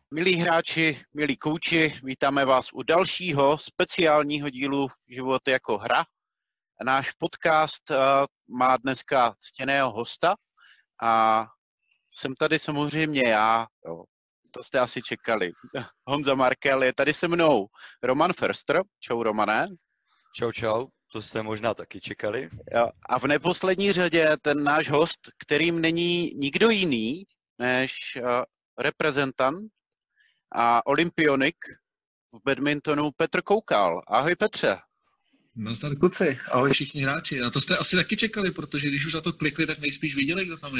Milí hráči, milí kouči, vítáme vás u dalšího speciálního dílu Život jako hra. Náš podcast má dneska ctěného hosta a jsem tady samozřejmě já, to jste asi čekali. Honza Markel je tady se mnou. Roman Förster, čau Romane. Čau, to jste možná taky čekali. A v neposlední řadě ten náš host, kterým není nikdo jiný než reprezentant a olympionik v badmintonu Petr Koukal. Ahoj Petře. Nazdar kluci, ahoj všichni hráči. A to jste asi taky čekali, protože když už na to klikli, tak nejspíš viděli, kdo tam je.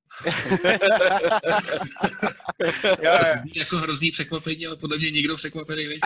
Zní jako hrozný překvapení, ale podle mě nikdo překvapený není.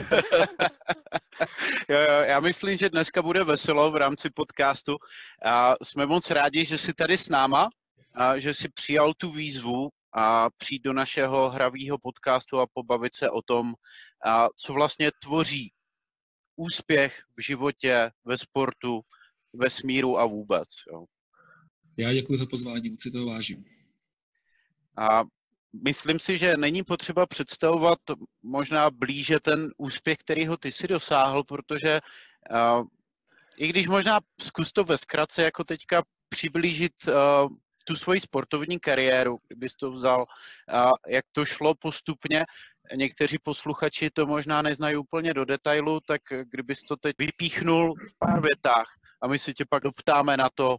Já myslím, že dneska bude veselo v rámci podcastu. Jsme moc rádi, že jsi tady s náma, že jsi přijal tu výzvu a přijít do našeho hravýho podcastu a pobavit se o tom, co vlastně tvoří úspěch v životě, ve sportu, ve smíru a vůbec. Jo. Já děkuji za pozvání, moc si toho vážím. A myslím si, že není potřeba představovat možná blíže ten úspěch, kterýho ty si dosáhl, protože i když možná zkus to ve zkratce jako teďka přiblížit tu svoji sportovní kariéru, kdybys to vzal, jak to šlo postupně. Někteří posluchači to možná neznají úplně do detailu, tak kdybys to teď vypíchnul v pár větách a my se tě pak doptáme na to,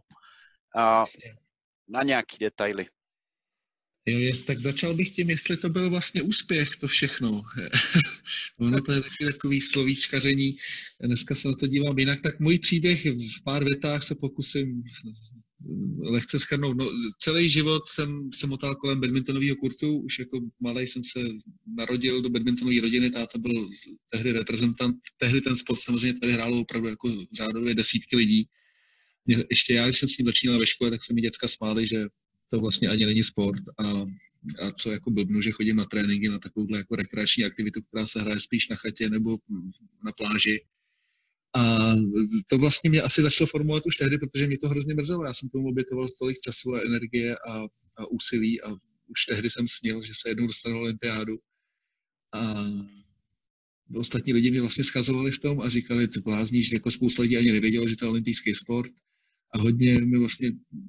na nějaký detaily. Jo, tak začal bych tím, jestli to byl vlastně úspěch, to všechno. Ono to je taky takový slovíčkaření. Dneska se na to dívám jinak. Tak můj příběh v pár větách se pokusím lehce shrnout. No, celý život jsem se motal kolem badmintonového kurtu. Už jako malej jsem se narodil do badmintonové rodiny. Táta byl tehdy reprezentant. Tehdy ten sport samozřejmě tady hrálo opravdu jako řádově desítky lidí. Ještě já, když jsem s ním začínal ve škole, tak se mi děcka smáli, že to vlastně ani není sport a co jako blbnu, že chodím na tréninky, na takovouhle jako rekreační aktivitu, která se hraje spíš na chatě nebo na pláži. A to vlastně mě asi začalo formovat už tehdy, protože mě to hrozně mrzelo. Já jsem tomu obětoval tolik času a energie a úsilí a už tehdy jsem snil, že se jednou dostanu na olympiádu. A ostatní lidi mě vlastně schazovali v tom a říkali, ty blázníš, jako spousta lidí ani nevědělo, že to je olympijský sport. A hodně mi vlastně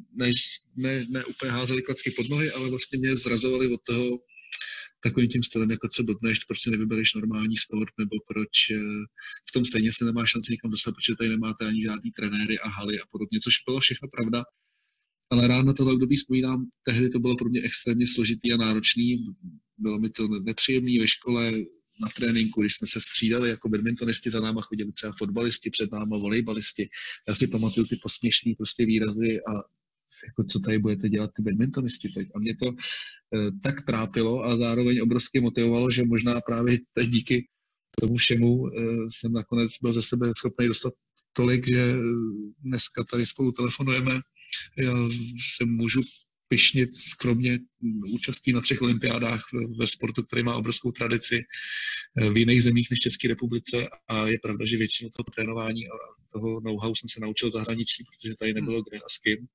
ne úplně házeli klacky pod nohy, ale vlastně mě zrazovali od toho takovým tím stylem, jako co blbneš, proč si nevybereš normální sport, nebo proč v tom stejně se nemá šanci nikam dostat, protože tady nemáte ani žádný trenéry a haly a podobně, což bylo všechno pravda. Ale rád na tohle období vzpomínám, tehdy to bylo pro mě extrémně složitý a náročný, bylo mi to nepříjemný ve škole, na tréninku, když jsme se střídali jako badmintonisti, za náma chodili třeba fotbalisti, před náma volejbalisti. Já si pamatuju ty posměšný prostě výrazy a jako co tady budete dělat ty badmintonisti teď. A mě to tak trápilo a zároveň obrovsky motivovalo, že možná právě teď díky tomu všemu jsem nakonec byl ze sebe schopný dostat tolik, že dneska tady spolu telefonujeme. Já se můžu pyšnit skromně účastí na 3 olympiádách ve sportu, který má obrovskou tradici v jiných zemích než České republice a je pravda, že většinu toho trénování a toho know-how jsem se naučil zahraničí, protože tady nebylo kde a s kým.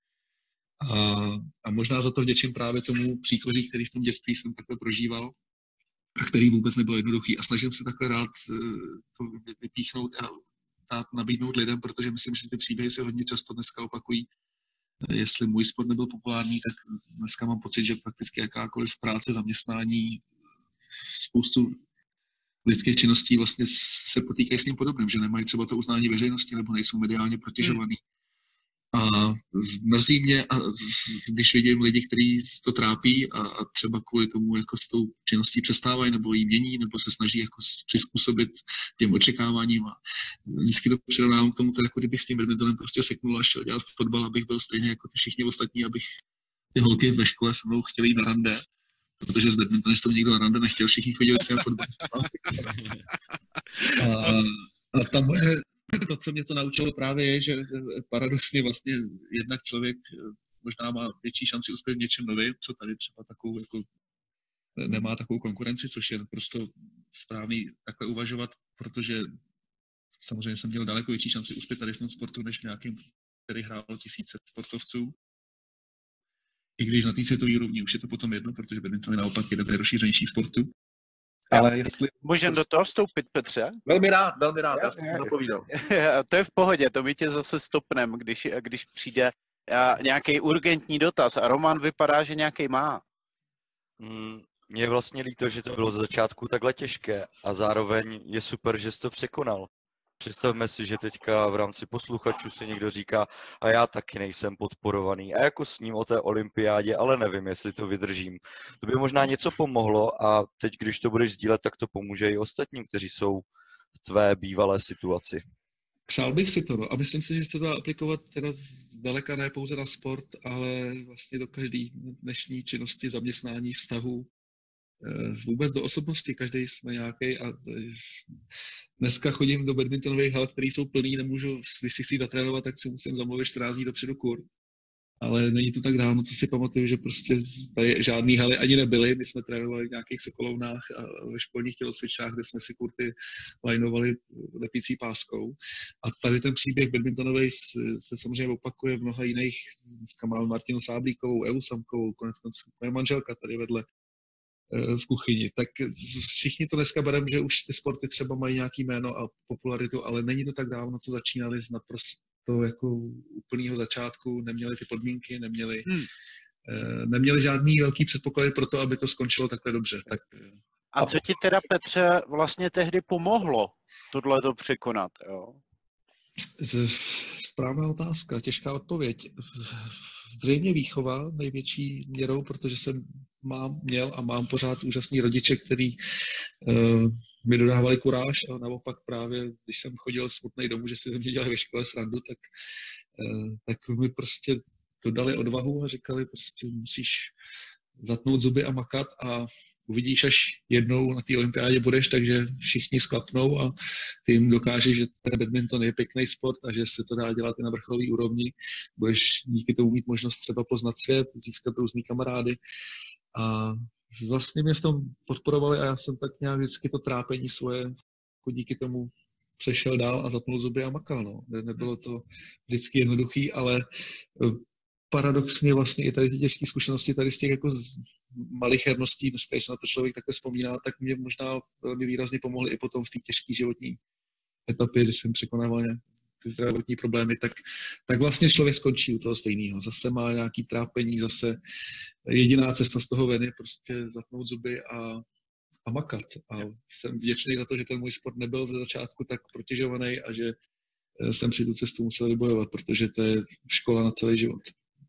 A možná za to vděčím právě tomu příkoří, který v tom dětství jsem takhle prožíval a který vůbec nebyl jednoduchý a snažím se takhle rád to vypíchnout a nabídnout lidem, protože myslím, že ty příběhy se hodně často dneska opakují. Jestli můj sport nebyl populární, tak dneska mám pocit, že prakticky jakákoliv práce, zaměstnání, spoustu lidských činností vlastně se potýkají s tím podobným, že nemají třeba to uznání veřejnosti nebo nejsou mediálně protěžovaný. A mrzí mě, když vidím lidi, kteří to trápí a třeba kvůli tomu jako s tou činností přestávají nebo ji mění nebo se snaží jako přizpůsobit těm očekáváním a vždycky to přirovnávám k tomu, jako kdybych s tím badmintonem prostě seknul a šel dělat fotbal, abych byl stejně jako ty všichni ostatní, abych ty holky ve škole se mnou chtěli jít na rande, protože s badmintonistou nikdo na rande nechtěl, všichni chodili s těm fotbalistama. A ta moje to, co mě to naučilo právě je, že paradoxně vlastně jednak člověk možná má větší šanci uspět v něčem novým, co tady třeba takovou jako nemá takovou konkurenci, což je naprosto správný takhle uvažovat, protože samozřejmě jsem měl daleko větší šanci uspět tady v tom sportu, než v nějakým, který hrálo tisíce sportovců. I když na té světové úrovni už je to potom jedno, protože badminton je naopak jeden z nejrozšířenějších sportů. Ale jestli... Můžeme do toho vstoupit, Petře? Velmi rád, já jsem to napovídal. To je v pohodě, to my tě zase stopnem, když přijde nějaký urgentní dotaz a Roman vypadá, že nějaký má. Mně je vlastně líto, že to bylo ze začátku takhle těžké a zároveň je super, že jsi to překonal. Představme si, že teďka v rámci posluchačů si někdo říká a já taky nejsem podporovaný a jako s ním o té olympiádě, ale nevím, jestli to vydržím. To by možná něco pomohlo a teď, když to budeš sdílet, tak to pomůže i ostatním, kteří jsou v tvé bývalé situaci. Přál bych si to, no. A myslím si, že se to dá aplikovat teda zdaleka ne pouze na sport, ale vlastně do každé dnešní činnosti, zaměstnání, vztahu, vůbec do osobnosti, každý jsme nějaký a dneska chodím do badmintonových hal, které jsou plný, nemůžu, když si chci zatrénovat, tak si musím zamluvit 14 dní dopředu kurz. Ale není to tak dávno, co si pamatuju, že prostě tady žádný haly ani nebyly. My jsme trénovali v nějakých sokolovnách a ve školních tělocvičnách, kde jsme si kurty lajnovali lepící páskou. A tady ten příběh badmintonový se samozřejmě opakuje v mnoha jiných. Dneska máme Martinu Sáblíkovou, Evu Samkovou, koneckonců moje manželka tady vedle v kuchyni. Tak všichni to dneska bereme, že už ty sporty třeba mají nějaký jméno a popularitu, ale není to tak dávno, co začínali z naprosto jako úplného začátku, neměli ty podmínky, neměli žádný velký předpoklady pro to, aby to skončilo takhle dobře. Tak... A co ti teda, Petře, vlastně tehdy pomohlo tohleto překonat? Jo? Správná otázka, těžká odpověď. Zřejmě výchova největší měrou, protože jsem měl a mám pořád úžasný rodiče, který mi dodávali kuráž a naopak právě, když jsem chodil smutnej domů, že si ze mě dělali ve škole srandu, tak mi prostě dodali odvahu a říkali prostě musíš zatnout zuby a makat a uvidíš, až jednou na té olympiádě budeš, takže všichni sklapnou a ty jim dokážeš, že ten badminton je pěkný sport a že se to dá dělat i na vrcholové úrovni. Budeš díky tomu mít možnost třeba poznat svět, získat různý kamarády. A vlastně mě v tom podporovali a já jsem tak nějak vždycky to trápení svoje jako díky tomu přešel dál a zatnul zuby a makal. No. Nebylo to vždycky jednoduchý, ale paradoxně vlastně i tady ty těžké zkušenosti tady z těch jako malicherností, dneska, když se na to člověk takhle vzpomíná, tak mě možná velmi výrazně pomohly i potom v té těžké životní etapě, když jsem překonával ty zdravotní problémy, tak vlastně člověk skončí u toho stejného. Zase má nějaký trápení, zase jediná cesta z toho ven je prostě zatnout zuby a makat. A jsem vděčný za to, že ten můj sport nebyl ze začátku tak protěžovaný a že jsem si tu cestu musel vybojovat, protože to je škola na celý život.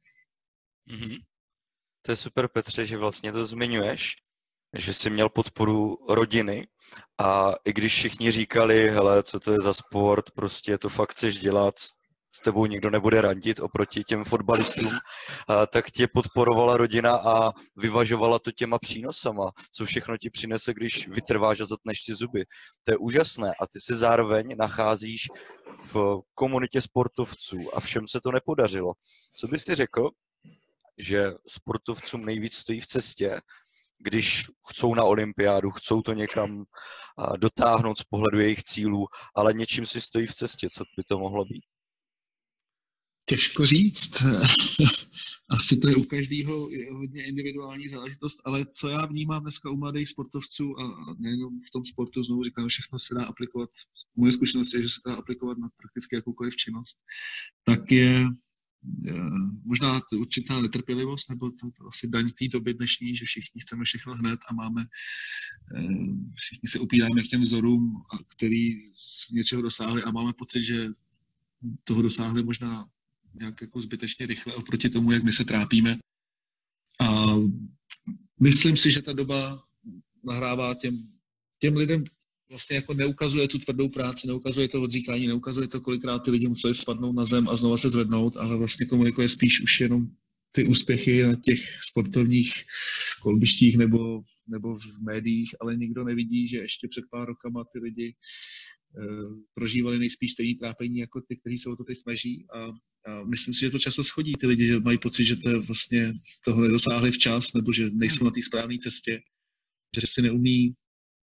To je super, Petře, že vlastně to zmiňuješ, že jsi měl podporu rodiny a i když všichni říkali, hele, co to je za sport, prostě to fakt chceš dělat, s tebou nikdo nebude randit oproti těm fotbalistům, tak tě podporovala rodina a vyvažovala to těma přínosama, co všechno ti přinese, když vytrváš a zatneš si zuby. To je úžasné a ty se zároveň nacházíš v komunitě sportovců a všem se to nepodařilo. Co bys si řekl, že sportovcům nejvíc stojí v cestě, když chcou na olympiádu, chcou to někam dotáhnout z pohledu jejich cílů, ale něčím si stojí v cestě, co by to mohlo být? Těžko říct. Asi to je u každého hodně individuální záležitost, ale co já vnímám dneska u mladých sportovců a nejenom v tom sportu, znovu říkám, všechno se dá aplikovat, moje zkušenost je, že se dá aplikovat na prakticky jakoukoliv činnost, tak je možná určitá netrpělivost, nebo to asi daň té doby dnešní, že všichni chceme všechno hned a všichni se upíráme k těm vzorům, který z něčeho dosáhli a máme pocit, že toho dosáhli možná nějak jako zbytečně rychle oproti tomu, jak my se trápíme. A myslím si, že ta doba nahrává těm lidem vlastně jako neukazuje tu tvrdou práci, neukazuje to odříkání, neukazuje to, kolikrát ty lidi museli spadnout na zem a znova se zvednout, ale vlastně komunikuje spíš už jenom ty úspěchy na těch sportovních kolbištích nebo v médiích, ale nikdo nevidí, že ještě před pár rokama ty lidi prožívali nejspíš stejný trápení jako ty, kteří se o to teď snaží a myslím si, že to často schodí ty lidi, že mají pocit, že to vlastně z toho nedosáhli včas nebo že nejsou na té správné cestě, že si neumí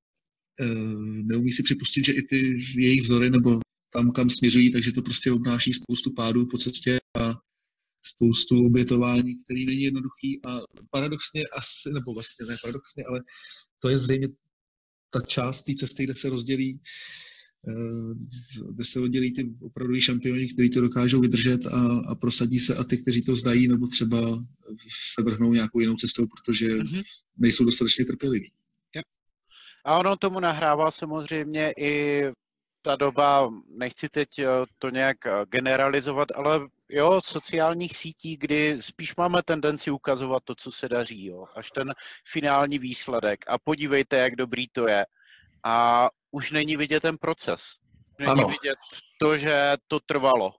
si připustit, že i ty jejich vzory nebo tam, kam směřují, takže to prostě obnáší spoustu pádů po cestě a spoustu obětování, který není jednoduchý a paradoxně asi, nebo vlastně ne paradoxně, ale to je zřejmě ta část té cesty, kde se rozdělí ty opravdoví šampioni, kteří to dokážou vydržet a prosadí se, a ty, kteří to zdají, nebo třeba se vrhnou nějakou jinou cestou, protože nejsou dostatečně trpěliví. A ono tomu nahrává samozřejmě i ta doba, nechci teď to nějak generalizovat, ale jo, sociálních sítí, kdy spíš máme tendenci ukazovat to, co se daří, jo, až ten finální výsledek. A podívejte, jak dobrý to je. A už není vidět ten proces. Není vidět to, že to trvalo.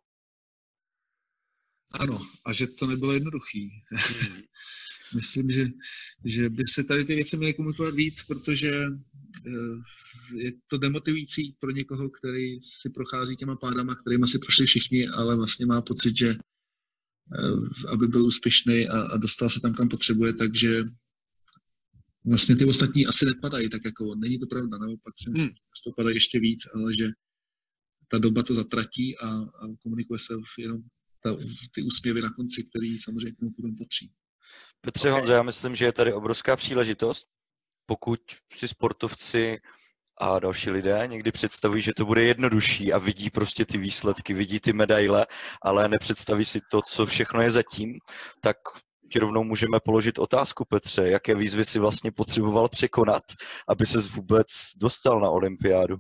Ano, a že to nebylo jednoduchý. Myslím, že by se tady ty věci měly komunikovat víc, protože je to demotivující pro někoho, který si prochází těma pádama, kterýma si prošli všichni, ale vlastně má pocit, že aby byl úspěšný a dostal se tam, kam potřebuje, takže vlastně ty ostatní asi nepadají tak jako on. Není to pravda, naopak si myslím, že to padají ještě víc, ale že ta doba to zatratí a komunikuje se jenom ty úsměvy na konci, který samozřejmě tomu potom patří. Petře, Honzo, já myslím, že je tady obrovská příležitost, pokud si sportovci a další lidé někdy představují, že to bude jednodušší a vidí prostě ty výsledky, vidí ty medaile, ale nepředstaví si to, co všechno je zatím, tak ti rovnou můžeme položit otázku, Petře, jaké výzvy si vlastně potřeboval překonat, aby ses vůbec dostal na olympiádu?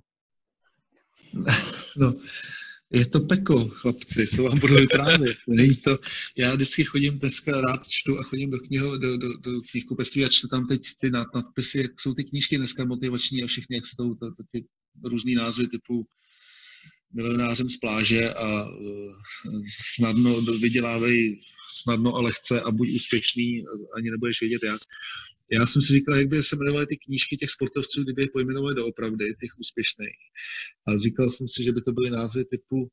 No, je to peklo, chlapci, co vám budu vyprávět. Není to, já vždycky chodím, dneska rád čtu a chodím do knihkupectví a čtu tam teď ty nadpisy, jak jsou ty knížky dneska motivační a všechny, jak jsou ty různý názvy typu Milionářem z pláže a snadno vydělávej snadno a lehce a buď úspěšný, ani nebudeš vědět jak. Já jsem si říkal, jak by se jmenovaly ty knížky těch sportovců, kdyby je pojmenovali doopravdy, těch úspěšných. A říkal jsem si, že by to byly názvy typu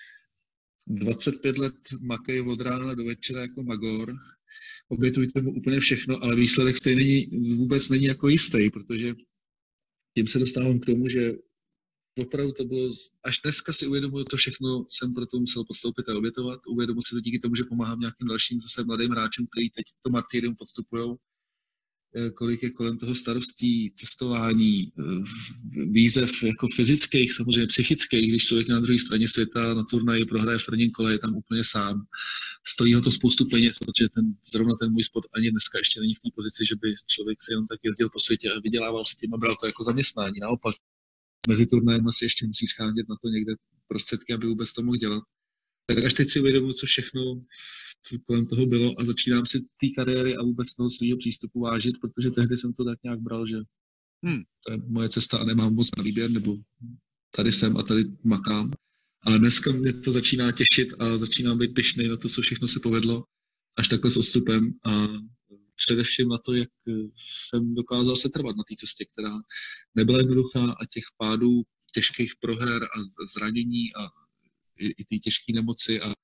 25 let makej od rána do večera jako magor, obětujte mu úplně všechno, ale výsledek stejný vůbec není jako jistý, protože tím se dostávám k tomu, že opravdu to bylo, až dneska si uvědomuji, to všechno jsem pro to musel podstoupit a obětovat. Uvědomuji si to díky tomu, že pomáhám nějakým dalším zase mladým hráčům, kteří teď to martyrium podstupujou. Kolik je kolem toho starostí, cestování, výzev jako fyzických, samozřejmě psychických, když člověk na druhé straně světa na turnaji prohraje v prvním kole, je tam úplně sám. Stojí ho to spoustu peněz, protože zrovna ten můj sport ani dneska ještě není v té pozici, že by člověk si jenom tak jezdil po světě a vydělával si tím a bral to jako zaměstnání. Naopak, mezi turnajem asi ještě musí schánět na to někde prostředky, aby vůbec to mohl dělat. Tak až teď si uvědomuji, co všechno kolem toho bylo a začínám si té kariéry a vůbec toho svého přístupu vážit, protože tehdy jsem to tak nějak bral, že to je moje cesta a nemám moc na výběr, nebo tady jsem a tady makám. Ale dneska mě to začíná těšit a začínám být pyšnej na to, co všechno se povedlo, až takhle s odstupem a především na to, jak jsem dokázal setrvat na té cestě, která nebyla jednoduchá a těch pádů, těžkých proher a zranění a i ty těžké nemoci a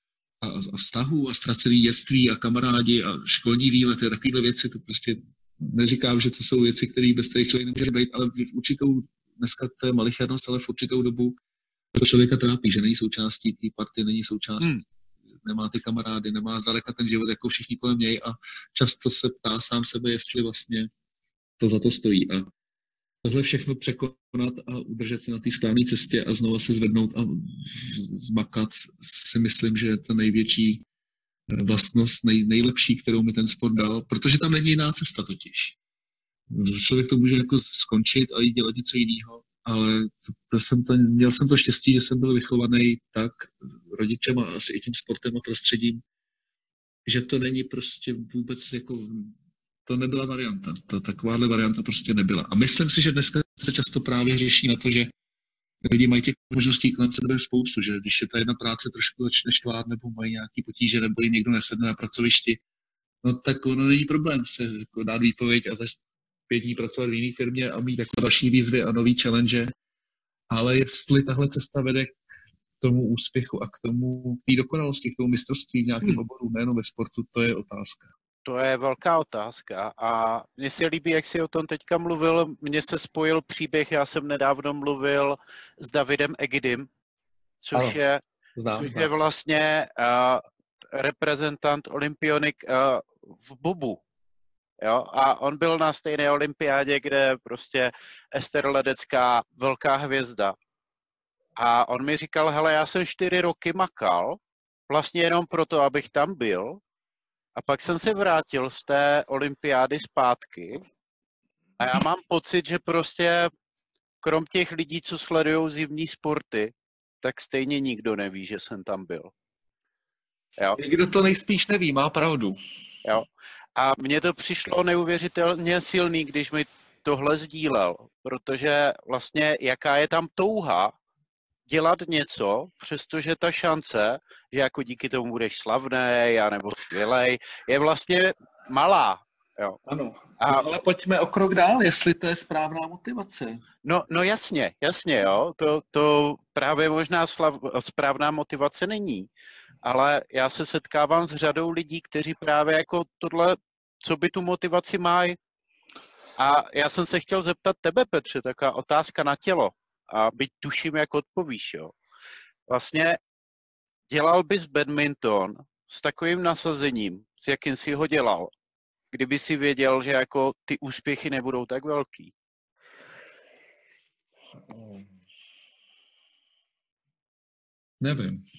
vztahů a ztracený dětství a kamarádi a školní výlety a takovéhle věci, to prostě neříkám, že to jsou věci, které bez kterých člověk nemůže být, ale v určitou, dneska to je malichernost, ale v určitou dobu to člověka trápí, že není součástí té party, není součástí, nemá ty kamarády, nemá zdaleka ten život jako všichni kolem něj a často se ptá sám sebe, jestli vlastně to za to stojí. A tohle všechno překonat a udržet se na té správné cestě a znova se zvednout a zmakat, si myslím, že je ta největší vlastnost, nejlepší, kterou mi ten sport dal, protože tam není jiná cesta totiž. Člověk to může jako skončit a jít dělat něco jiného, ale měl jsem to štěstí, že jsem byl vychovaný tak rodičem a asi i tím sportem a prostředím, že to není prostě vůbec jako, to nebyla varianta. Takováhle varianta prostě nebyla. A myslím si, že dneska se často právě řeší na to, že lidi mají těch možností kolem sebe spoustu, že když je ta jedna práce trošku začne štvát nebo mají nějaký potíže nebo jim někdo nesedne na pracovišti, no tak ono není problém se jako dát výpověď a začít 5 dní pracovat v jiné firmě a mít jako další výzvy a nový challenge. Ale jestli tahle cesta vede k tomu úspěchu a k té dokonalosti, k tomu mistrovství v nějakém oboru, nejenom ve sportu, to je otázka. To je velká otázka a mně se líbí, jak jsi o tom teďka mluvil, mně se spojil příběh, já jsem nedávno mluvil s Davidem Egidym, což je vlastně reprezentant Olympionik v bobu. Jo? A on byl na stejné olympiádě, kde prostě Ester Ledecká, velká hvězda. A on mi říkal, hele, já jsem 4 roky makal, vlastně jenom proto, abych tam byl. A pak jsem se vrátil z té olympiády zpátky. A já mám pocit, že prostě krom těch lidí, co sledují zimní sporty, tak stejně nikdo neví, že jsem tam byl. Jo? Někdo to nejspíš neví, má pravdu. Jo? A mně to přišlo neuvěřitelně silný, když mi tohle sdílel, protože vlastně jaká je tam touha dělat něco, přestože ta šance, že jako díky tomu budeš slavnej, anebo skvělej, je vlastně malá. Jo. Ano, ale pojďme o krok dál, jestli to je správná motivace. No jasně, jo. To právě možná správná motivace není. Ale já se setkávám s řadou lidí, kteří právě jako tohle, co by tu motivaci mají. A já jsem se chtěl zeptat tebe, Petře, taková otázka na tělo. A byť tuším, jak odpovíš, jo. Vlastně dělal bys badminton s takovým nasazením, s jakým jsi ho dělal, kdyby si věděl, že jako ty úspěchy nebudou tak velký? Nevím.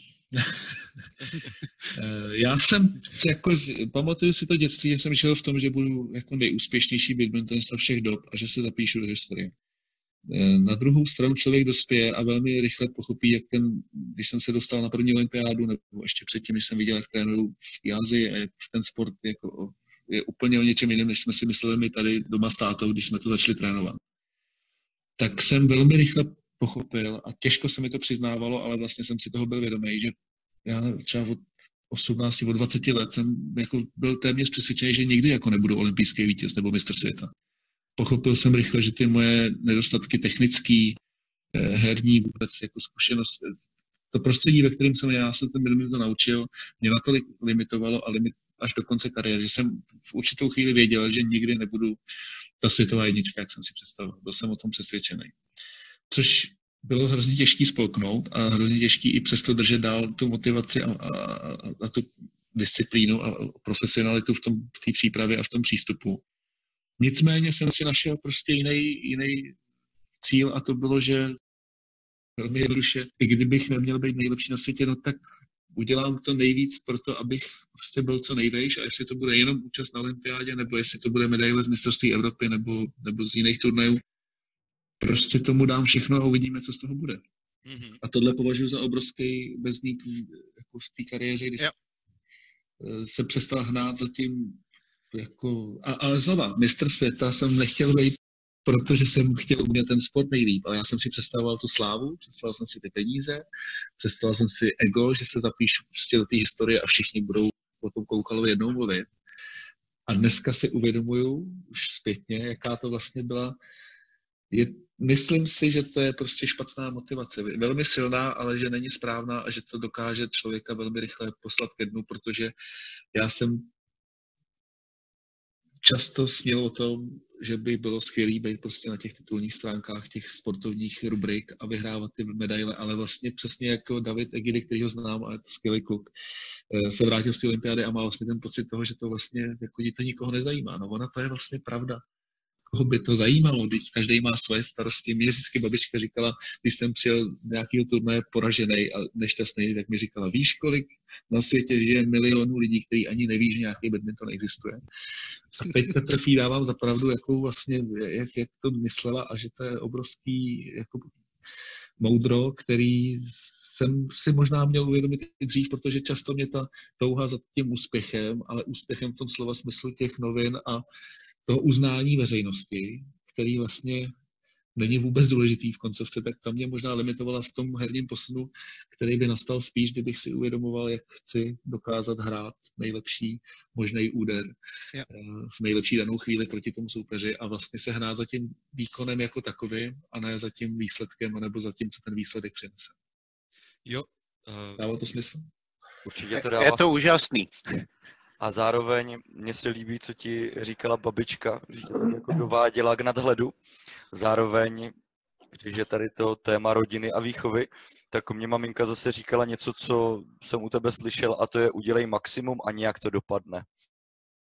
Já jsem, pamatuju si to dětství, že jsem žil v tom, že budu jako nejúspěšnější badmintonista všech dob a že se zapíšu do historie. Na druhou stranu člověk dospěje a velmi rychle pochopí, jak když jsem se dostal na první olympiádu, nebo ještě předtím, když jsem viděl, jak trénuju v Ázii a jak ten sport je úplně o něčem jiném, než jsme si mysleli my tady doma s tátou, když jsme to začali trénovat. Tak jsem velmi rychle pochopil a těžko se mi to přiznávalo, ale vlastně jsem si toho byl vědomý, že já třeba od 18, od 20 let jsem jako byl téměř přesvědčený, že nikdy jako nebudu olympijský vítěz nebo mistr světa. Pochopil jsem rychle, že ty moje nedostatky technický, herní vůbec jako zkušenost, to prostředí, ve kterém já se ten badminton naučil, mě natolik limitovalo a až do konce kariéry, že jsem v určitou chvíli věděl, že nikdy nebudu ta světová jednička, jak jsem si představil. Byl jsem o tom přesvědčený. Což bylo hrozně těžký spolknout a hrozně těžký i přesto držet dál tu motivaci a tu disciplínu a profesionalitu v té přípravě a v tom přístupu. Nicméně jsem si našel prostě jiný cíl a to bylo, že velmi jednoduše, i kdybych neměl být nejlepší na světě, no tak udělám to nejvíc pro to, abych prostě byl co nejvejš a jestli to bude jenom účast na olympiádě, nebo jestli to bude medaile z mistrovství Evropy nebo z jiných turnajů, prostě tomu dám všechno a uvidíme, co z toho bude. Mm-hmm. A tohle považuji za obrovský bezník jako v té kariéře, když se přestal hnát za tím jako, ale znova, mistr světa jsem nechtěl být, protože jsem chtěl umět ten sport nejlíp, ale já jsem si představoval tu slávu, představoval jsem si ty peníze, představoval jsem si ego, že se zapíšu prostě do té historie a všichni budou o tom Koukalovi jednou mluvit. A dneska si uvědomuju už zpětně, jaká to vlastně byla. Myslím si, že to je prostě špatná motivace. Velmi silná, ale že není správná a že to dokáže člověka velmi rychle poslat ke dnu, protože já jsem často snil o tom, že by bylo skvělý být prostě na těch titulních stránkách těch sportovních rubrik a vyhrávat ty medaile, ale vlastně přesně jako David Egidy, který ho znám a je to skvělý kluk, se vrátil z té olympiády a má vlastně ten pocit toho, že to vlastně jako to nikoho nezajímá. No ona to je vlastně pravda. Koho by to zajímalo, když každý má svoje starosti. Mě vždycky babička říkala, když jsem přijel z nějakého turnaje poražený a nešťastný, tak mi říkala, víš, kolik na světě žije milionů lidí, kteří ani neví, že nějaký badminton existuje. A teď teprve jí dávám za pravdu, jakou vlastně, jak to myslela a že to je obrovský jako moudro, který jsem si možná měl uvědomit i dřív, protože často mě ta touha za tím úspěchem, ale úspěchem v tom slova smyslu těch novin a toho uznání veřejnosti, který vlastně není vůbec důležitý v koncovce, tak tam mě možná limitovala v tom herním posunu, který by nastal spíš, kdybych si uvědomoval, jak chci dokázat hrát nejlepší možný úder v nejlepší danou chvíli proti tomu soupeři a vlastně se hrát za tím výkonem jako takovým a ne za tím výsledkem, anebo za tím, co ten výsledek přinese. Jo. Dává to smysl? Určitě to dává. Je to úžasný. A zároveň mně se líbí, co ti říkala babička, že tě jako dováděla k nadhledu. Zároveň, když je tady to téma rodiny a výchovy, tak mě maminka zase říkala něco, co jsem u tebe slyšel, a to je udělej maximum a nějak to dopadne.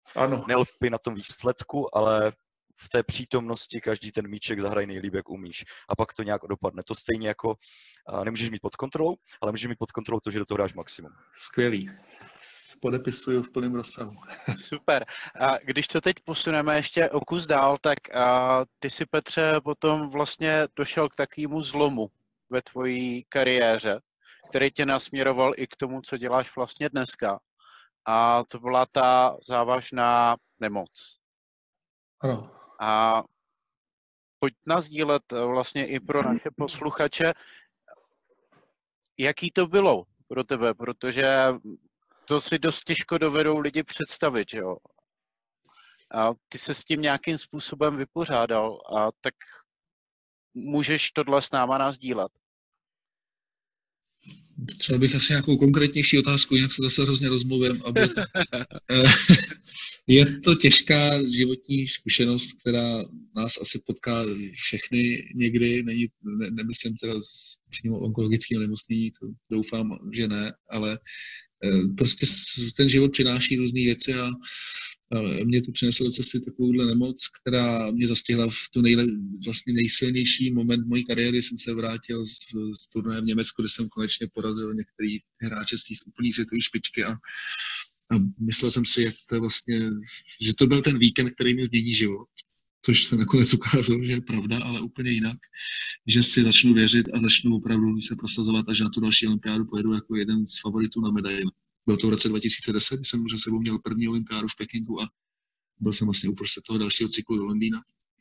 Ano. Nelpí na tom výsledku, ale v té přítomnosti každý ten míček zahraj nejlíp, jak umíš. A pak to nějak dopadne. To stejně jako nemůžeš mít pod kontrolou, ale můžeš mít pod kontrolou to, že do toho dáš maximum. Skvělý. Podepisuju v plném rozsahu. Super. A když to teď posuneme ještě o kus dál, tak ty si, Petře, potom vlastně došel k takovému zlomu ve tvojí kariéře, který tě nasměroval i k tomu, co děláš vlastně dneska. A to byla ta závažná nemoc. Ano. A pojď nasdílet vlastně i pro naše posluchače, jaký to bylo pro tebe, protože to si dost těžko dovedou lidi představit, že jo. A ty se s tím nějakým způsobem vypořádal, a tak můžeš tohle s náma nasdílet. Třeba bych asi nějakou konkrétnější otázku, jinak se zase hrozně rozmluvím. Je to těžká životní zkušenost, která nás asi potká všechny někdy. Nemyslím teda přímo onkologickým nemocnění, to doufám, že ne, ale prostě ten život přináší různé věci a mě to přineslo do cesty takovouhle nemoc, která mě zastihla v tu vlastně nejsilnější moment mojí kariéry. Jsem se vrátil z turnaje v Německu, kde jsem konečně porazil některý hráče z té úplný světové špičky a myslel jsem si, že to byl ten víkend, který mi změní život. Což se nakonec ukázalo, že je pravda, ale úplně jinak. Že si začnu věřit a začnu opravdu se prosazovat, až na tu další olympiádu pojedu jako jeden z favoritů na medaili. Bylo to v roce 2010, kdy jsem už za sebou měl první olympiádu v Pekingu a byl jsem vlastně uprostřed toho dalšího cyklu do Londýna.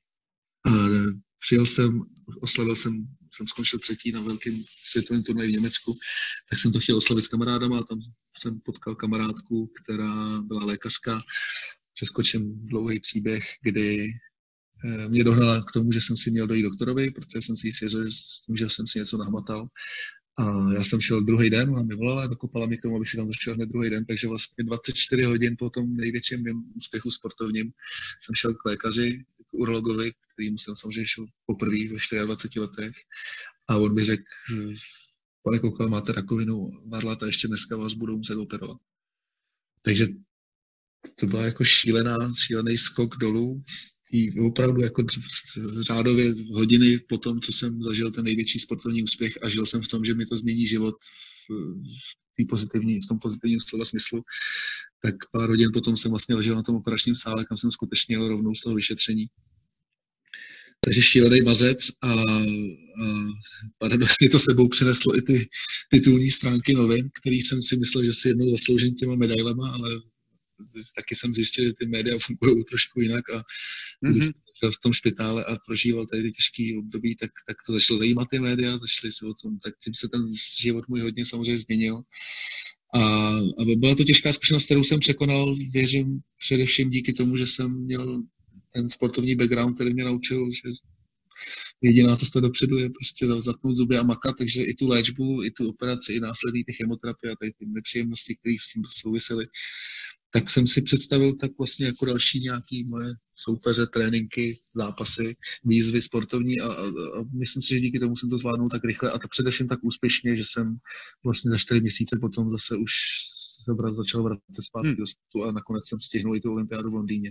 Přijel jsem, oslavil jsem skončil třetí na velkém světovém turnaji v Německu, tak jsem to chtěl oslavit s kamarádama a tam jsem potkal kamarádku, která byla lékařka. Přeskočím dlouhý příběh, kdy mě dohnala k tomu, že jsem si měl dojít doktorovi, protože jsem si svěřil, že jsem si něco nahmatal. A já jsem šel druhý den, ona mi volala, dokopala mi k tomu, abych si tam došel hned druhý den, takže vlastně 24 hodin po tom největším mým úspěchu sportovním jsem šel k lékaři, k urologovi, kterýmu jsem samozřejmě šel poprvé ve 24 letech. A on mi řekl, pane Koukal, máte rakovinu varlata, ještě dneska vás budou muset operovat. Takže to byla jako šílený skok dolů, opravdu jako řádově hodiny po tom, co jsem zažil ten největší sportovní úspěch a žil jsem v tom, že mi to změní život v tom pozitivním slova smyslu, tak pár hodin potom jsem vlastně ležel na tom operačním sále, kam jsem skutečně jel rovnou z toho vyšetření. Takže šílený mazec a paradoxně to sebou přineslo i ty titulní stránky novin, který jsem si myslel, že si jednou zasloužím těma medailema, ale taky jsem zjistil, že ty média fungují trošku jinak a když jsem v tom špitále a prožíval tady ty těžké období, tak to začalo zajímat ty média, začaly se o tom, tak tím se ten život můj hodně samozřejmě změnil. A byla to těžká zkušenost, kterou jsem překonal, věřím především díky tomu, že jsem měl ten sportovní background, který mě naučil, že jediná cesta dopředu je prostě zatnout zuby a makat, takže i tu léčbu, i tu operaci, i následný ty chemoterapie a tady ty nepříjemnosti, které s tím souvisely, tak jsem si představil tak vlastně jako další nějaký moje soupeře, tréninky, zápasy, výzvy sportovní a myslím si, že díky tomu jsem to zvládnul tak rychle a to především tak úspěšně, že jsem vlastně za 4 měsíce potom zase už začal vracet zpátky do sportu a nakonec jsem stihnul i tu olympiádu v Londýně.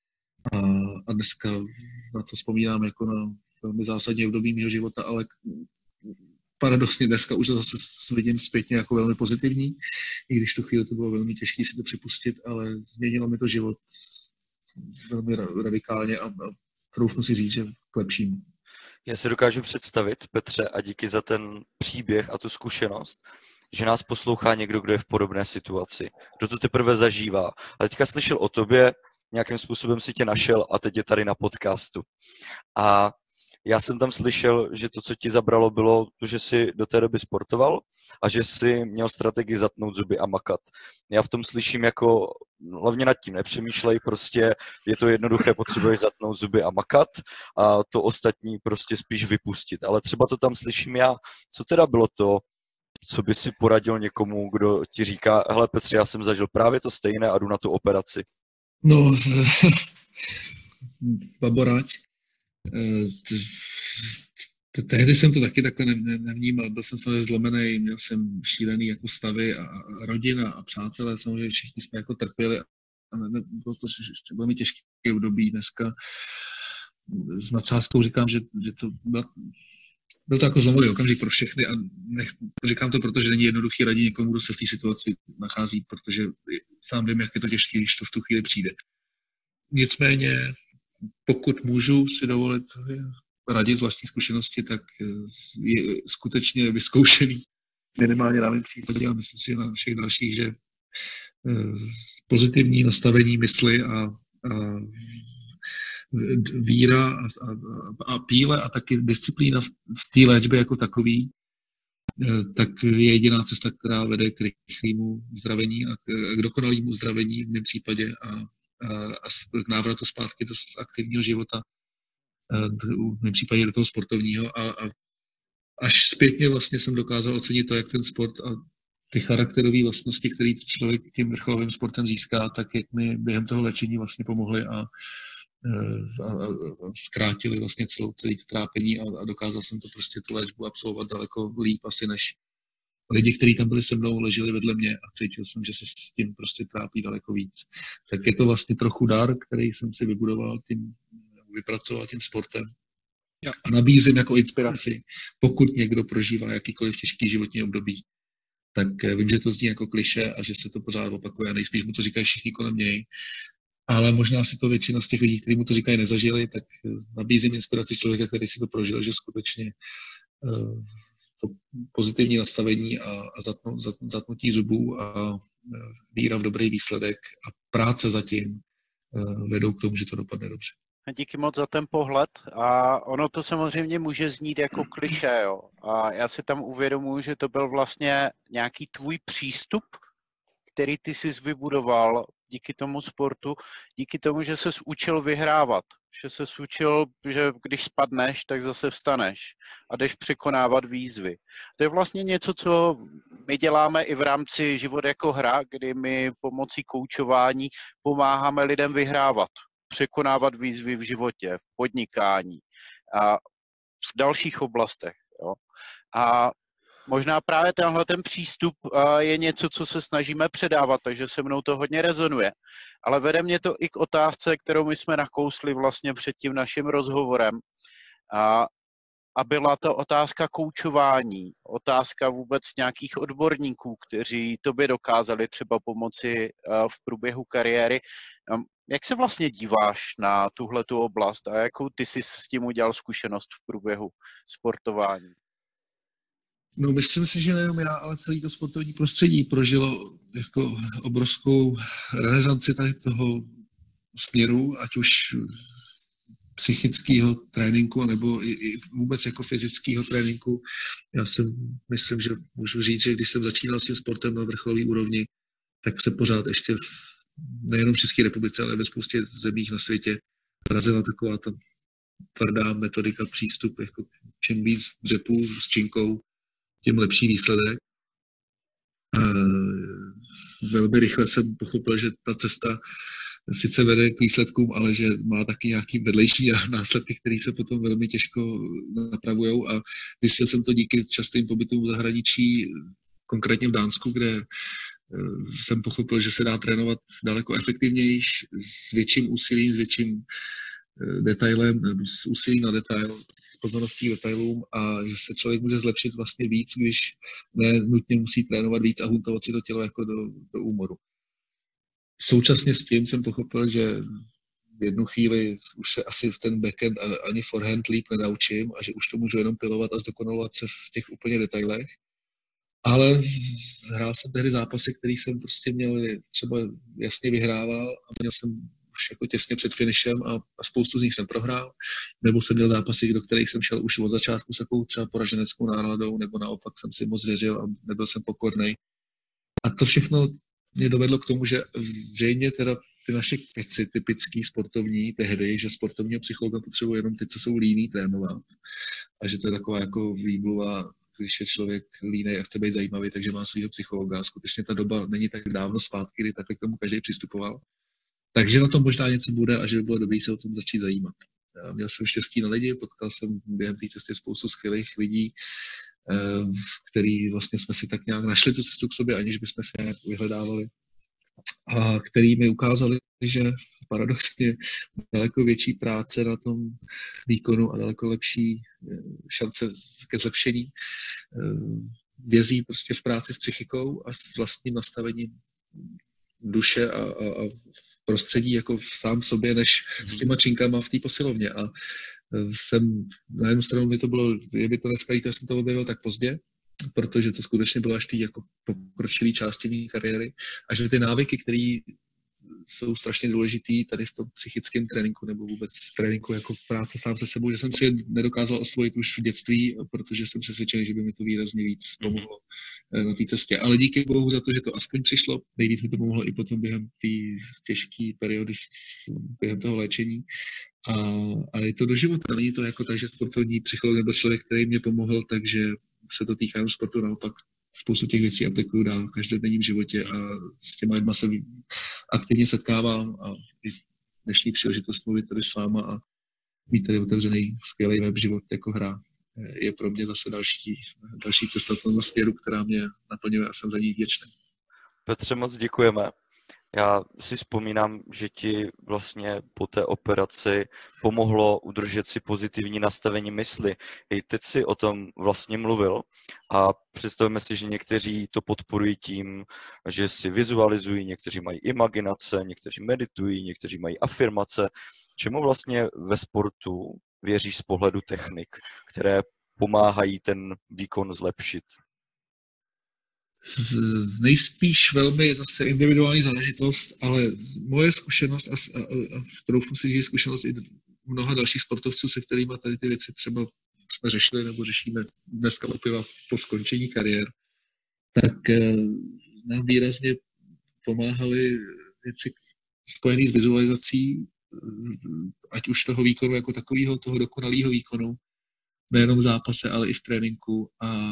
A dneska na to vzpomínám jako na velmi zásadní období mého života, ale paradoxně dneska už zase vidím zpětně jako velmi pozitivní, i když tu chvíli to bylo velmi těžké si to připustit, ale změnilo mi to život velmi radikálně a troufnu si říct, že k lepšímu. Já si dokážu představit, Petře, a díky za ten příběh a tu zkušenost, že nás poslouchá někdo, kdo je v podobné situaci, kdo to teprve zažívá. Ale teďka slyšel o tobě, nějakým způsobem si tě našel a teď je tady na podcastu. A já jsem tam slyšel, že to, co ti zabralo, bylo to, že jsi do té doby sportoval a že jsi měl strategii zatnout zuby a makat. Já v tom slyším jako, hlavně nad tím nepřemýšlej, prostě je to jednoduché, potřebuješ zatnout zuby a makat a to ostatní prostě spíš vypustit. Ale třeba to tam slyším já. Co teda bylo to, co by si poradil někomu, kdo ti říká, hele Petře, já jsem zažil právě to stejné a jdu na tu operaci? No, baborať. Tehdy jsem to taky takhle nevnímal, byl jsem samozřejmě zlomený, měl jsem šílený jako stavy a rodina a přátelé, samozřejmě všichni jsme jako trpěli bylo to ještě velmi těžké období dneska. S nadsázkou říkám, že to byl to jako zlomový okamžik pro všechny a říkám to, protože není jednoduchý radit někomu, kdo se v té situaci nachází, protože sám vím, jak je to těžké, když to v tu chvíli přijde. Nicméně, pokud můžu si dovolit radit z vlastní zkušenosti, tak je skutečně vyzkoušený minimálně na mém případě a myslím si na všech dalších, že pozitivní nastavení mysli a víra a píle a taky disciplína v té léčbě jako takový, tak je jediná cesta, která vede k rychlému uzdravení a k dokonalému uzdravení v mém případě a k návratu zpátky do aktivního života, v mém případě do toho sportovního a až zpětně vlastně jsem dokázal ocenit to, jak ten sport a ty charakterové vlastnosti, které člověk tím vrcholovým sportem získá, tak jak mi během toho léčení vlastně pomohly a zkrátili vlastně celé to trápení a dokázal jsem to prostě tu léčbu absolvovat daleko líp asi než lidi, kteří tam byli se mnou, leželi vedle mě a cítil jsem, že se s tím prostě trápí daleko víc. Tak je to vlastně trochu dar, který jsem si vypracoval tím sportem. A nabízím jako inspiraci, pokud někdo prožívá jakýkoliv těžký životní období, tak vím, že to zní jako klišé a že se to pořád opakuje a nejspíš mu to říkají všichni kolem něj. Ale možná si to většina z těch lidí, kteří mu to říkají, nezažili, tak nabízím inspiraci člověka, který si to prožil, že skutečně to pozitivní nastavení a zatnutí zubů a víra v dobrý výsledek a práce zatím vedou k tomu, že to dopadne dobře. Díky moc za ten pohled a ono to samozřejmě může znít jako klišé, jo. A já si tam uvědomuji, že to byl vlastně nějaký tvůj přístup, který ty jsi vybudoval díky tomu sportu, díky tomu, že ses učil vyhrávat, že ses učil, že když spadneš, tak zase vstaneš a jdeš překonávat výzvy. To je vlastně něco, co my děláme i v rámci Život jako hra, kdy my pomocí koučování pomáháme lidem vyhrávat, překonávat výzvy v životě, v podnikání a v dalších oblastech. Jo. A možná právě tenhle ten přístup je něco, co se snažíme předávat, takže se mnou to hodně rezonuje. Ale vede mě to i k otázce, kterou my jsme nakousli vlastně před tím naším rozhovorem. A byla to otázka koučování, otázka vůbec nějakých odborníků, kteří tobě dokázali třeba pomoci v průběhu kariéry. Jak se vlastně díváš na tuhletu oblast a jakou ty jsi s tím udělal zkušenost v průběhu sportování? No, myslím si, že nejenom já, ale celé to sportovní prostředí prožilo jako obrovskou renesanci tady toho směru, ať už psychického tréninku, nebo i vůbec jako fyzického tréninku. Já myslím, že můžu říct, že když jsem začínal s tím sportem na vrcholové úrovni, tak se pořád ještě nejenom v České republice, ale ve spoustě zemích na světě razila taková ta tvrdá metodika, přístup, jako čím víc dřepů s činkou, tím lepší výsledek. Velmi rychle jsem pochopil, že ta cesta sice vede k výsledkům, ale že má taky nějaký vedlejší následky, které se potom velmi těžko napravujou a zjistil jsem to díky častým pobytům v zahraničí, konkrétně v Dánsku, kde jsem pochopil, že se dá trénovat daleko efektivněji, s větším úsilím, s větším detailem, s úsilím na detail, pozorností detailům a že se člověk může zlepšit vlastně víc, když nutně musí trénovat víc a huntovat si to tělo jako do úmoru. Současně s tím jsem pochopil, že v jednu chvíli už se asi v ten backend ani forehand líp nenaučím a že už to můžu jenom pilovat a zdokonalovat se v těch úplně detailech. Ale hrál jsem tehdy zápasy, který jsem prostě měl třeba jasně vyhrával a měl jsem už jako těsně před finišem a spoustu z nich jsem prohrál, nebo jsem měl zápasy, do kterých jsem šel už od začátku s takovou třeba poraženeckou náladou, nebo naopak jsem si moc věřil a nebyl jsem pokornej. A to všechno mě dovedlo k tomu, že zřejmě teda ty naše keci typický sportovní tehdy, že sportovního psychologa potřebuje jenom ty, co jsou líní trénovat. A že to je taková jako výmluva, když je člověk línej a chce být zajímavý, takže má svýho psychologa. Skutečně ta doba není tak dávno zpátky, kdy takhle k tomu každý přistupoval. Takže na tom možná něco bude a že by bylo dobré se o tom začít zajímat. Já měl jsem štěstí na lidi, potkal jsem během té cesty spoustu skvělých lidí, který vlastně jsme si tak nějak našli tu cestu k sobě, aniž bychom se nějak vyhledávali. a který mi ukázali, že paradoxně daleko větší práce na tom výkonu a daleko lepší šance ke zlepšení vězí prostě v práci s psychikou a s vlastním nastavením duše a prostředí jako sám v sobě, než s těma činkama v té posilovně. A jsem, na jednu stranu mi to bylo, je by to dneska, já jsem to objevil tak pozdě, protože to skutečně bylo až ty jako pokročilý části mé kariéry a že ty návyky, které jsou strašně důležitý tady v tom psychickém tréninku nebo vůbec v tréninku jako práce sám se sebou, že jsem si je nedokázal osvojit už v dětství, protože jsem přesvědčený, že by mi to výrazně víc pomohlo na té cestě. Ale díky bohu za to, že to aspoň přišlo. Nejvíc mi to pomohlo i potom během té těžké periody, během toho léčení. A je to do života, není to jako tak, že sportovní psycholog nebo člověk, který mě pomohl, takže se to týká jenom sportu, naopak spoustu těch věcí aplikuju dál v každodenním životě a s těma lidma se aktivně setkávám a i dnešní příležitost mluvit tady s váma a mít tady otevřený skvělý web Život jako hra je pro mě zase další cesta na směru, která mě naplňuje a jsem za ní vděčný. Petře, moc děkujeme. Já si vzpomínám, že ti vlastně po té operaci pomohlo udržet si pozitivní nastavení mysli. I teď si o tom vlastně mluvil a představíme si, že někteří to podporují tím, že si vizualizují, někteří mají imaginace, někteří meditují, někteří mají afirmace. Čemu vlastně ve sportu věříš z pohledu technik, které pomáhají ten výkon zlepšit? Nejspíš velmi zase individuální záležitost, ale moje zkušenost a troufnu si říct zkušenost i mnoha dalších sportovců, se kterými tady ty věci třeba jsme řešili nebo řešíme dneska u piva po skončení kariér, tak nám výrazně pomáhaly věci spojené s vizualizací, ať už toho výkonu jako takového, toho dokonalého výkonu, nejenom v zápase, ale i v tréninku a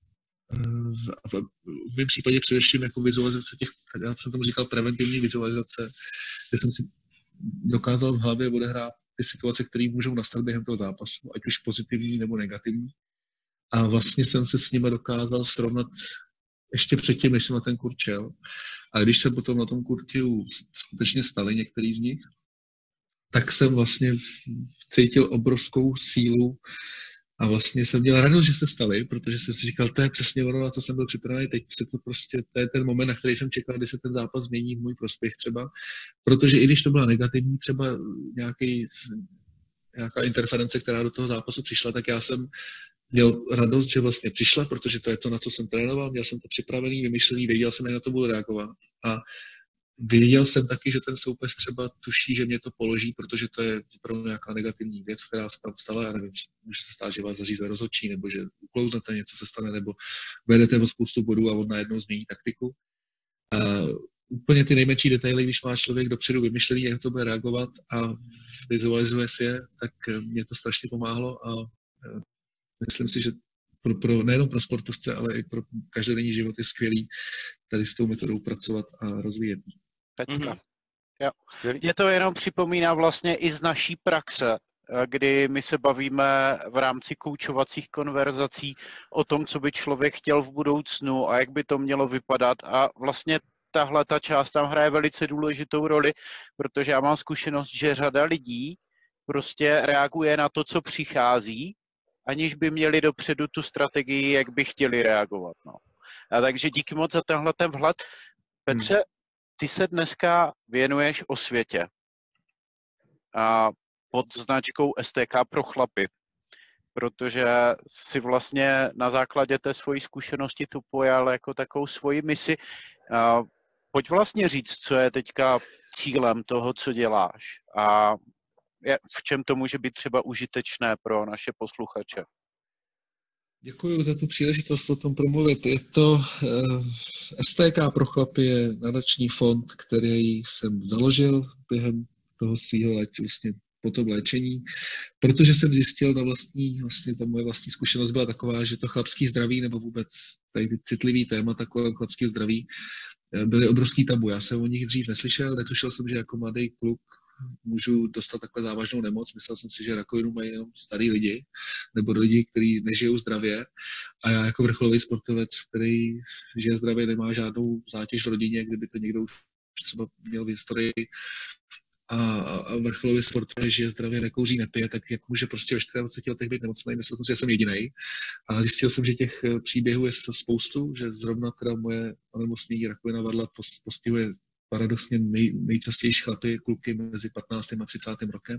v mém případě především jako vizualizace těch, já jsem tomu říkal preventivní vizualizace, kde jsem si dokázal v hlavě odehrát ty situace, které můžou nastat během toho zápasu, ať už pozitivní nebo negativní. A vlastně jsem se s nimi dokázal srovnat ještě předtím, než jsem na ten kurt šel. A když se potom na tom kurtu skutečně stali některý z nich, tak jsem vlastně cítil obrovskou sílu a vlastně jsem měl radost, že se staly, protože jsem si říkal, to je přesně ono, na co jsem byl připravený, teď se to prostě, to je ten moment, na který jsem čekal, kdy se ten zápas změní v můj prospěch třeba, protože i když to byla negativní, třeba nějaká interference, která do toho zápasu přišla, tak já jsem měl radost, že vlastně přišla, protože to je to, na co jsem trénoval, měl jsem to připravený, vymyšlený, věděl jsem, jak na to budu reagovat. A věděl jsem taky, že ten soupeř třeba tuší, že mě to položí, protože to je opravdu nějaká negativní věc, která se tam stala, já nevím, může se stát, že vás zaříze rozhodčí, nebo že uklouznete, něco se stane, nebo vedete o spoustu bodů a on najednou změní taktiku. A úplně ty nejmenší detaily, když má člověk dopředu vymyšlený, jak to bude reagovat a vizualizuje si je, tak mě to strašně pomáhlo a myslím si, že nejenom pro sportovce, ale i pro každodenní život je skvělý tady s tou metodou pracovat a rozvíjet. Pecka. Jo. Mě to jenom připomíná vlastně i z naší praxe, kdy my se bavíme v rámci koučovacích konverzací o tom, co by člověk chtěl v budoucnu a jak by to mělo vypadat. A vlastně tahle ta část tam hraje velice důležitou roli, protože já mám zkušenost, že řada lidí prostě reaguje na to, co přichází, aniž by měli dopředu tu strategii, jak by chtěli reagovat. No. A takže díky moc za tenhle ten vhled. Petře, ty se dneska věnuješ osvětě a pod značkou STK pro chlapy, protože si vlastně na základě té svojí zkušenosti tu pojal jako takovou svoji misi. Pojď vlastně říct, co je teďka cílem toho, co děláš a v čem to může být třeba užitečné pro naše posluchače. Děkuji za tu příležitost o tom promluvit. Je to STK pro chlapy, je nadační fond, který jsem založil během toho svého vlastně po tom léčení, protože jsem zjistil na vlastně ta moje vlastní zkušenost byla taková, že to chlapský zdraví nebo vůbec tady ty citlivý témata kolem chlapského zdraví byly obrovský tabu. Já jsem o nich dřív neslyšel, netušil jsem, že jako mladý kluk můžu dostat takhle závažnou nemoc. Myslel jsem si, že rakovinu mají jenom starý lidi, nebo lidi, kteří nežijou zdravě. A já jako vrcholový sportovec, který žije zdravě, nemá žádnou zátěž v rodině, kdyby to někdo třeba měl v historii a vrcholově sportuje, žije zdravě, nekouří, nepije, tak jak může prostě ve 24 letech být nemocný. Myslel jsem si, že jsem jedinej. A zjistil jsem, že těch příběhů je spoustu, že zrovna teda moje onemocnění rakovina varlat postihuje paradoxně nejčastější chlapy, kluky mezi 15. a 30. rokem.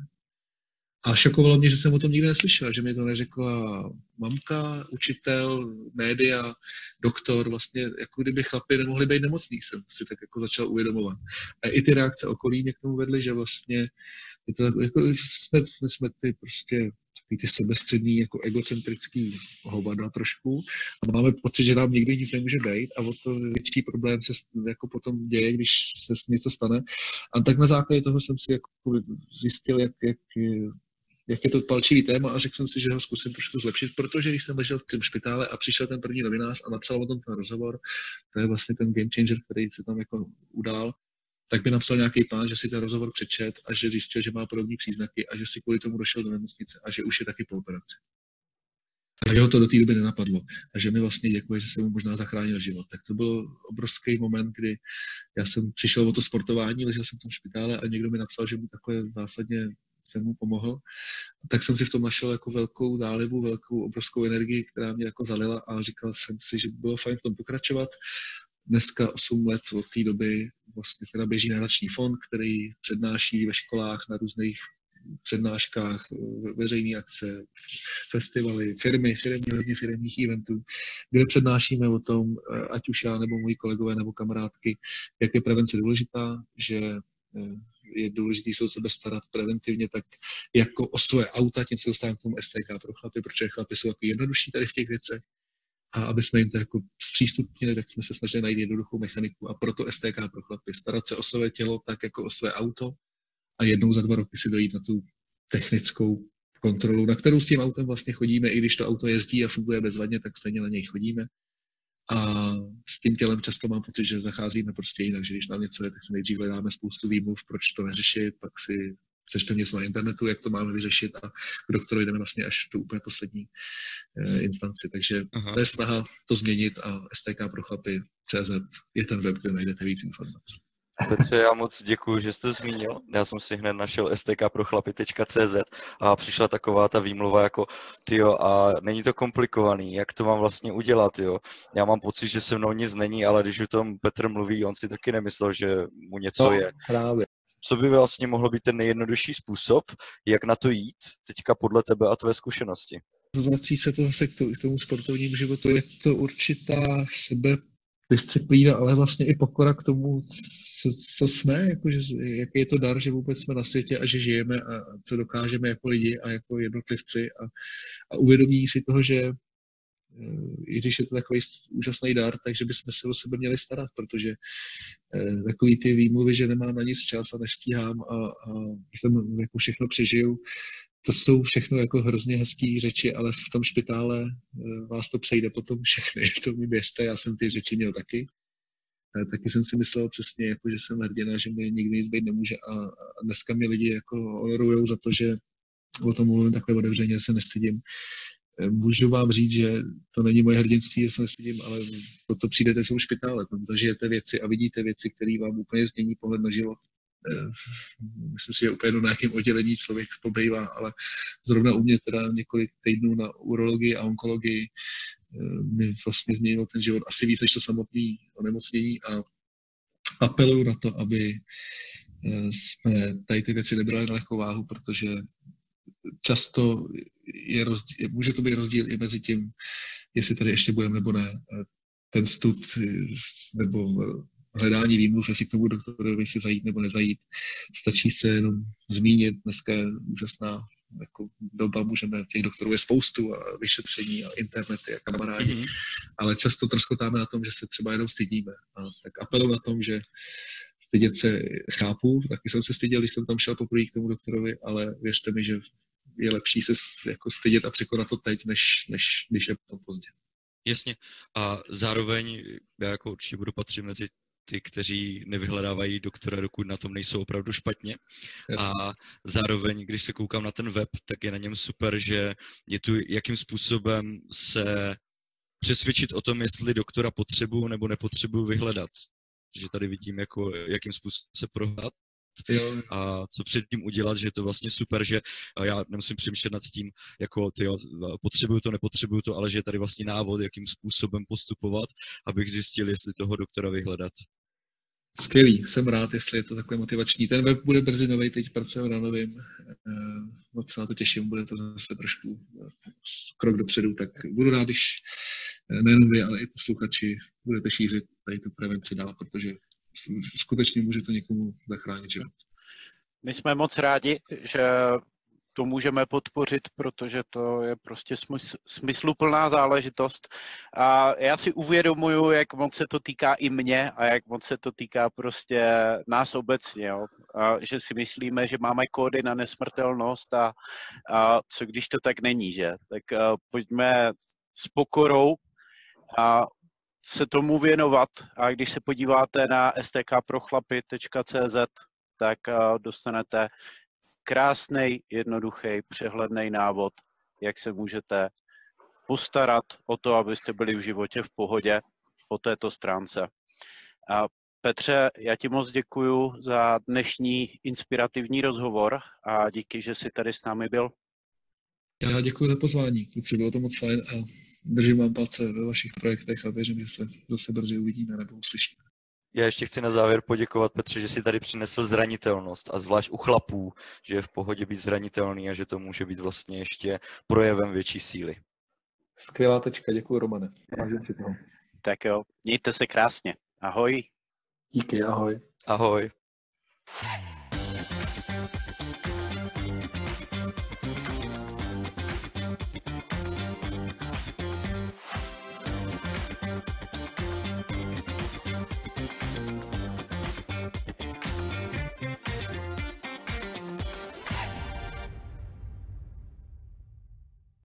A šokovalo mě, že jsem o tom nikdy neslyšel, že mi to neřekla mamka, učitel, média, doktor, vlastně jako kdyby chlapi nemohli být nemocní, jsem si tak jako začal uvědomovat. A i ty reakce okolí mě k tomu vedly, že vlastně je to jako jsme ty prostě ty sebestřední, jako egocentrický hovada trošku a máme pocit, že nám nikdy nic nemůže být a o to větší problém se jako potom děje, když se něco stane. A tak na základě toho jsem si jako zjistil, jak je to palčivý téma a řekl jsem si, že ho zkusím trošku zlepšit, protože když jsem ležel v tom špitále a přišel ten první novinář a napsal o tom ten rozhovor, to je vlastně ten game changer, který se tam jako udál, tak mi napsal nějaký pán, že si ten rozhovor přečet a že zjistil, že má podobné příznaky a že si kvůli tomu došel do nemocnice a že už je taky po operaci. Takže ho to do té doby nenapadlo a že mi vlastně děkuje, že jsem mu možná zachránil život. Tak to byl obrovský moment, kdy já jsem přišel o to sportování, ležel jsem v tom špitále a někdo mi napsal, že mu takhle zásadně jsem mu pomohl. Tak jsem si v tom našel jako velkou zálibu, velkou obrovskou energii, která mě jako zalila a říkal jsem si, že by bylo fajn v tom pokračovat. Dneska 8 let od té doby vlastně teda běží nadační fond, který přednáší ve školách na různých přednáškách, veřejné akce, festivaly, hodně firemních eventů, kde přednášíme o tom, ať už já nebo moji kolegové nebo kamarádky, jak je prevence důležitá, že je důležité se o sebe starat preventivně, tak jako o svoje auta, tím se dostávám k tomu STK pro chlapy, protože chlapy jsou jako jednodušší tady v těch věcech. A aby jsme jim to jako zpřístupnili, tak jsme se snažili najít jednoduchou mechaniku a proto STK pro chlapy. Starat se o své tělo tak jako o své auto a jednou za 2 roky si dojít na tu technickou kontrolu, na kterou s tím autem vlastně chodíme, i když to auto jezdí a funguje bezvadně, tak stejně na něj chodíme. A s tím tělem často mám pocit, že zacházíme prostě jinak, že když nám něco je, tak si nejdřív hledáme spoustu výmluv, proč to neřešit, pak si přečteme něco na internetu, jak to máme vyřešit a k doktoru jdeme vlastně až tu úplně poslední instanci. Takže to je snaha to změnit a STK pro chlapy CZ je ten web, kde najdete víc informací. Petře, já moc děkuju, že jste zmínil. Já jsem si hned našel stkprochlapy.cz a přišla taková ta výmluva jako tyjo, a není to komplikovaný, jak to mám vlastně udělat, jo. Já mám pocit, že se mnou nic není, ale když o tom Petr mluví, on si taky nemyslel, že mu něco je. Právě. Co by vlastně mohlo být ten nejjednodušší způsob, jak na to jít, teďka podle tebe a tvé zkušenosti? Vrací se to zase k tomu sportovnímu životu. Je to určitá sebedisciplína, ale vlastně i pokora k tomu, co jsme, jakože, jaký je to dar, že vůbec jsme na světě a že žijeme a co dokážeme jako lidi a jako jednotlivci a uvědomí si toho, že i když je to takový úžasný dar, takže bychom se o sebe měli starat, protože takový ty výmluvy, že nemám na nic čas a nestíhám a jsem jako všechno přežiju, to jsou všechno jako hrozně hezký řeči, ale v tom špitále vás to přejde potom všechny, to mi věřte, já jsem ty řeči měl taky. Taky jsem si myslel přesně, jako, že jsem hrdina, že mi nikdy nic být nemůže a dneska mě lidi jako honorujou za to, že o tom mluvím takhle otevřeně, se nestydím. Můžu vám říct, že to není moje hrdinství, že se nestydím, ale to přijdete v tom špitále, tam zažijete věci a vidíte věci, které vám úplně změní pohled na život. Myslím si, že úplně na nějakém oddělení člověk pobejvá, ale zrovna u mě teda několik týdnů na urologii a onkologii mi vlastně změnil ten život asi víc než to samotné onemocnění a apeluju na to, aby jsme tady ty věci nebrali na lehkou váhu, protože často může to být rozdíl i mezi tím, jestli tady ještě budeme nebo ne. Ten stud nebo hledání výmluv, jestli k tomu doktorovi si zajít nebo nezajít. Stačí se jenom zmínit, dneska je úžasná jako doba, těch doktorů je spoustu a vyšetření a internety a kamarádi, ale často troskotáme na tom, že se třeba jenom stydíme. A tak apeluji na tom, že stydět se chápu, taky jsem se styděl, když jsem tam šel poprvé k tomu doktorovi, ale věřte mi, že je lepší se jako stydět a překonat to teď, než když je to pozdě. Jasně. A zároveň já jako určitě budu patřit mezi ty, kteří nevyhledávají doktora, dokud na tom nejsou opravdu špatně. Jasně. A zároveň, když se koukám na ten web, tak je na něm super, že je tu jakým způsobem se přesvědčit o tom, jestli doktora potřebuju nebo nepotřebuju vyhledat. protože tady vidím, jako, jakým způsobem se prohrát Jo. a co předtím udělat, že je to vlastně super, že já nemusím přemýšlet nad tím, jako potřebuju to, nepotřebuju to, ale že je tady vlastně návod, jakým způsobem postupovat, abych zjistil, jestli toho doktora vyhledat. Skvělý, jsem rád, jestli je to takhle motivační. Ten web bude brzy nový, teď pracujeme na novým. Moc se na to těším, bude to zase trošku krok dopředu, tak budu rád, když nejenom vy, ale i posluchači budete šířit tady tu prevenci dál, protože skutečně může to někomu zachránit život. My jsme moc rádi, že to můžeme podpořit, protože to je prostě smysluplná záležitost. A já si uvědomuju, jak moc se to týká i mě a jak moc se to týká prostě nás obecně. Jo? A že si myslíme, že máme kódy na nesmrtelnost a co když to tak není, že? Tak pojďme s pokorou a se tomu věnovat. A když se podíváte na stkprochlapy.cz, tak dostanete krásnej, jednoduchý, přehledný návod, jak se můžete postarat o to, abyste byli v životě v pohodě po této stránce. A Petře, já ti moc děkuju za dnešní inspirativní rozhovor a díky, že jsi tady s námi byl. Já děkuji za pozvání, kluci, bylo to moc fajn a držím vám palce ve vašich projektech a věřím, že se zase brzy uvidíme nebo uslyšíme. Já ještě chci na závěr poděkovat, Petře, že jsi tady přinesl zranitelnost a zvlášť u chlapů, že je v pohodě být zranitelný a že to může být vlastně ještě projevem větší síly. Skvělá tečka, děkuji, Romane. Tak jo, mějte se krásně. Ahoj. Díky, ahoj. Ahoj.